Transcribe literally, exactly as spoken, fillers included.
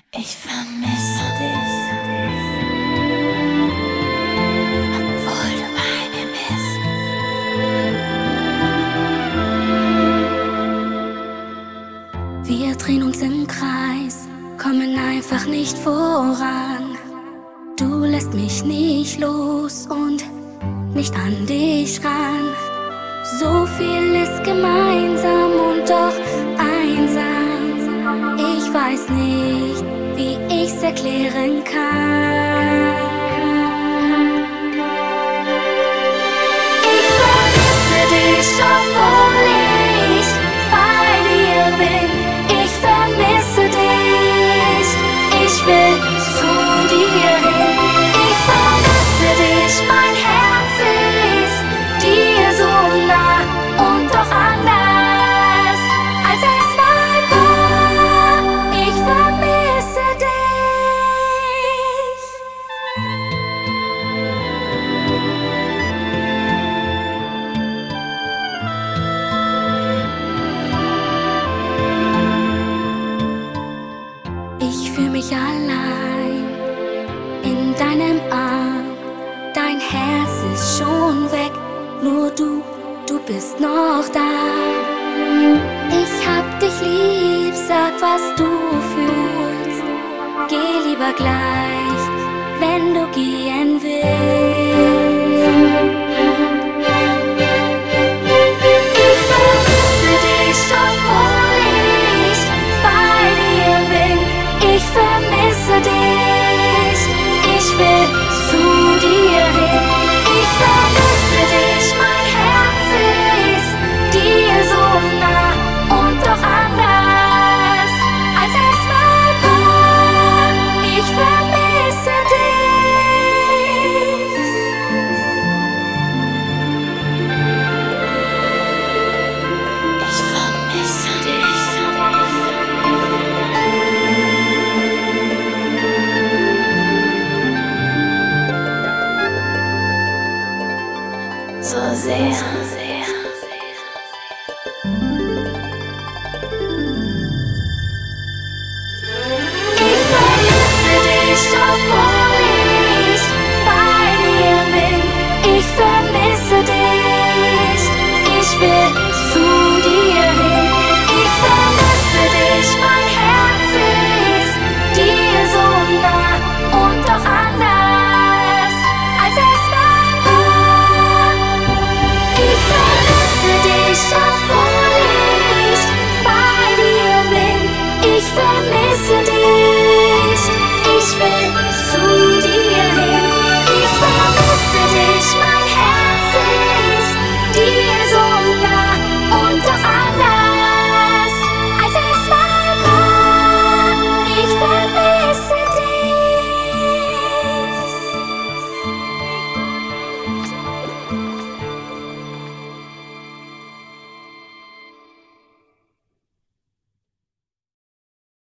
Ich vermisse dich, obwohl du bei mir bist. Wir drehen uns im Kreis, kommen einfach nicht voran. Du lässt mich nicht los und nicht an dich ran. So viel ist gemeinsam und doch einsam. Ich weiß nicht, wie ich's erklären kann. Ich vermisse dich, obwohl ich bei dir bin. Ich vermisse dich, ich will zu dir hin. Ich vermisse dich, mein Herz ist dir so nah und doch anders, als es mal war. Ich vermisse dich. Ich fühle mich allein in deinem Arm. Dein Herz ist schon weg, nur du, du bist noch da. Ich hab dich lieb, sag, was du fühlst. Geh lieber gleich, wenn du gehen willst.